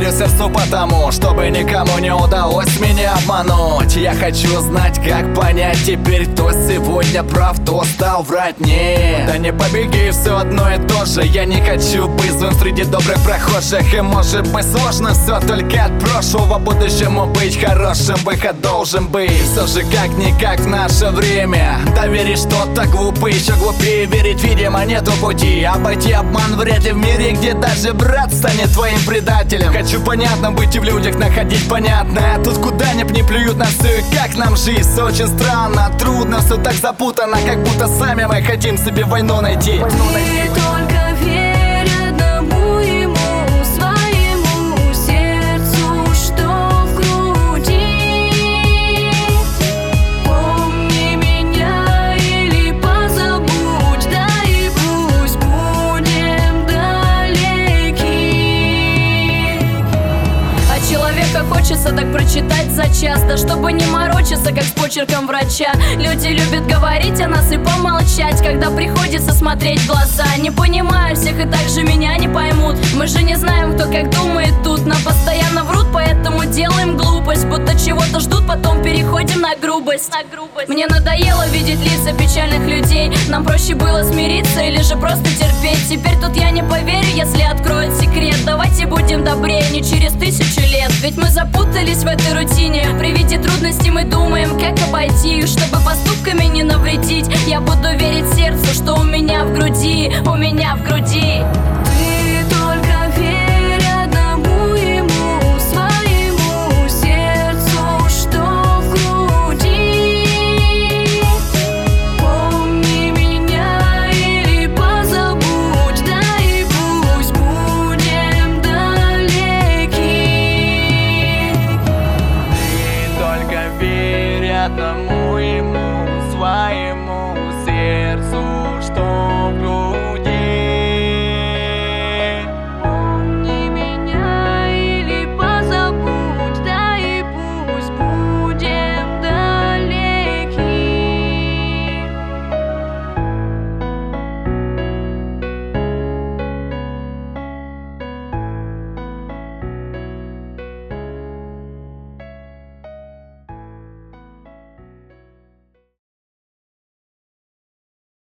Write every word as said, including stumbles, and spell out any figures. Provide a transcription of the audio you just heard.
верю сердцу потому, чтобы никому не удалось меня обмануть. Я хочу знать, как понять теперь, кто сегодня прав, кто стал врать. Не, да не побеги, все одно и то же. Я не хочу быть злым среди добрых прохожих. И может быть сложно все только от прошлого, будущему быть хорошим выход должен быть. Все же как-никак в наше время доверить что-то глупый, еще глупее верить, видимо, нету пути. Обойти обман вряд ли в мире, где даже брат станет твоим предателем. Хочу понятно быть и в людях находить понятное. Тут куда ни не плюют на все и как нам жизнь. Все очень странно, трудно, все так запутано, как будто сами мы хотим себе войну найти. Ты только верь одному ему, своему сердцу, что в груди. Помни меня или позабудь, да и пусть будем далеки. А человека хочется так прочитать за час, да чтобы не морочиться, как с почерком врача. Люди любят говорить о нас и помолчать, когда приходится смотреть в глаза. Не понимаю всех и также меня не поймут. Мы же не знаем, кто как думает тут. Нам постоянно врут, поэтому делаем глупость, будто чего-то ждут, потом переходим на грубость. на грубость Мне надоело видеть лица печальных людей. Нам проще было смириться или же просто терпеть. Теперь тут я не поверю, если откроют секрет. Давайте будем добрее, не через тысячу лет. Ведь мы запутались в этой рутине. При виде трудностей мы думаем, как обойти, чтобы поступками не навредить. Я буду верить сердцу, что у меня в груди, у меня в груди. Ты только верь одному ему, своему сердцу, что в груди. Помни меня или позабудь, да и пусть будем далеки. Ты только верь одному ему, своему